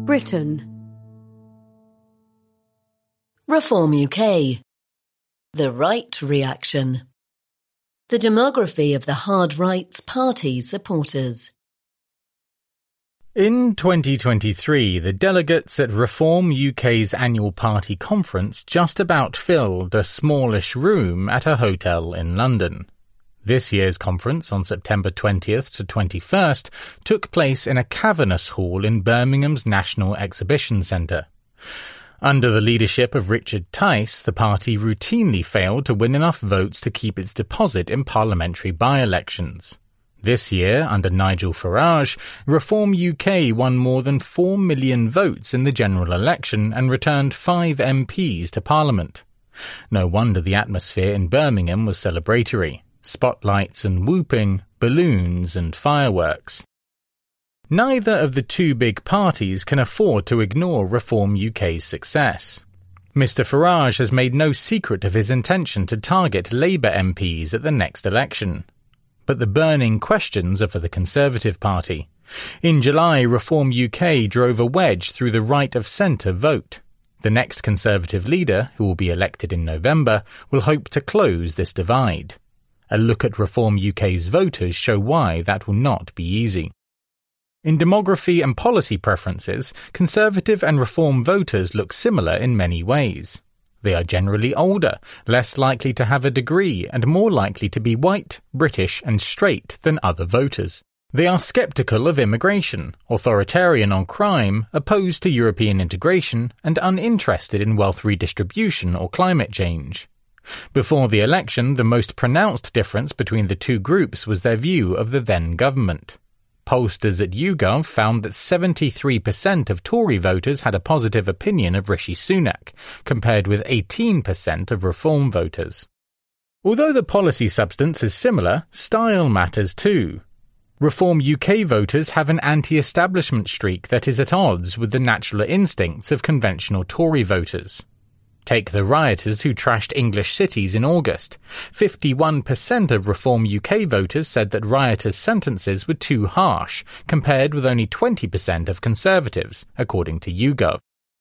Britain. Reform UK. The right reaction. The demography of the hard right's party supporters. In 2023, the delegates at Reform UK's annual party conference just about filled a smallish room at a hotel in London. This year's conference, on September 20th to 21st, took place in a cavernous hall in Birmingham's National Exhibition Centre. Under the leadership of Richard Tice, the party routinely failed to win enough votes to keep its deposit in parliamentary by-elections. This year, under Nigel Farage, Reform UK won more than 4 million votes in the general election and returned 5 MPs to Parliament. No wonder the atmosphere in Birmingham was celebratory. Spotlights and whooping, balloons and fireworks. Neither of the two big parties can afford to ignore Reform UK's success. Mr Farage has made no secret of his intention to target Labour MPs at the next election. But the burning questions are for the Conservative Party. In July, Reform UK drove a wedge through the right-of-centre vote. The next Conservative leader, who will be elected in November, will hope to close this divide. A look at Reform UK's voters show why that will not be easy. In demography and policy preferences, Conservative and Reform voters look similar in many ways. They are generally older, less likely to have a degree, and more likely to be white, British and straight than other voters. They are sceptical of immigration, authoritarian on crime, opposed to European integration, and uninterested in wealth redistribution or climate change. Before the election, the most pronounced difference between the two groups was their view of the then government. Pollsters at YouGov found that 73% of Tory voters had a positive opinion of Rishi Sunak, compared with 18% of Reform voters. Although the policy substance is similar, style matters too. Reform UK voters have an anti-establishment streak that is at odds with the natural instincts of conventional Tory voters. Take the rioters who trashed English cities in August. 51% of Reform UK voters said that rioters' sentences were too harsh, compared with only 20% of Conservatives, according to YouGov.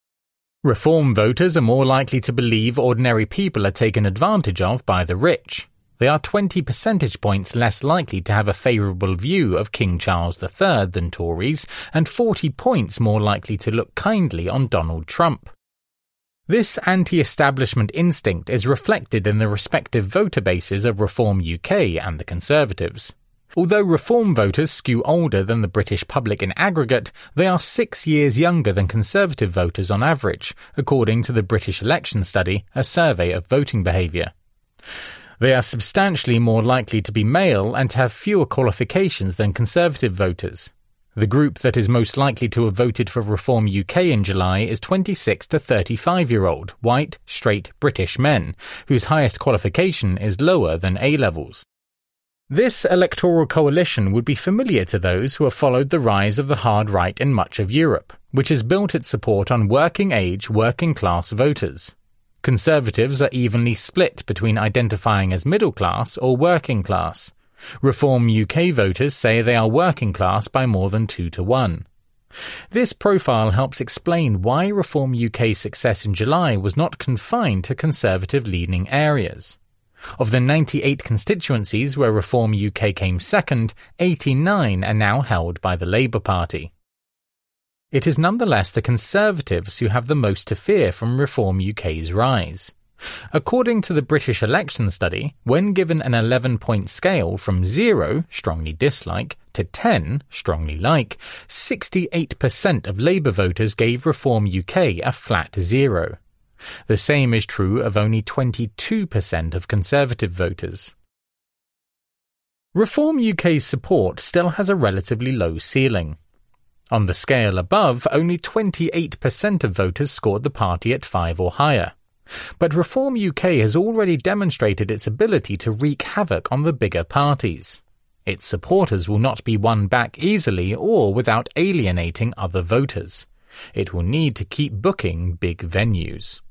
Reform voters are more likely to believe ordinary people are taken advantage of by the rich. They are 20 percentage points less likely to have a favourable view of King Charles III than Tories, and 40 points more likely to look kindly on Donald Trump. This anti-establishment instinct is reflected in the respective voter bases of Reform UK and the Conservatives. Although Reform voters skew older than the British public in aggregate, they are 6 years younger than Conservative voters on average, according to the British Election Study, a survey of voting behaviour. They are substantially more likely to be male and to have fewer qualifications than Conservative voters. The group that is most likely to have voted for Reform UK in July is 26 to 35-year-old, white, straight British men, whose highest qualification is lower than A-levels. This electoral coalition would be familiar to those who have followed the rise of the hard right in much of Europe, which has built its support on working-age, working-class voters. Conservatives are evenly split between identifying as middle-class or working-class. Reform UK voters say they are working class by more than 2 to 1. This profile helps explain why Reform UK's success in July was not confined to Conservative-leaning areas. Of the 98 constituencies where Reform UK came second, 89 are now held by the Labour Party. It is nonetheless the Conservatives who have the most to fear from Reform UK's rise. According to the British Election Study, when given an 11-point scale from 0, strongly dislike, to 10, strongly like, 68% of Labour voters gave Reform UK a flat 0. The same is true of only 22% of Conservative voters. Reform UK's support still has a relatively low ceiling. On the scale above, only 28% of voters scored the party at 5 or higher. But Reform UK has already demonstrated its ability to wreak havoc on the bigger parties. Its supporters will not be won back easily or without alienating other voters. It will need to keep booking big venues.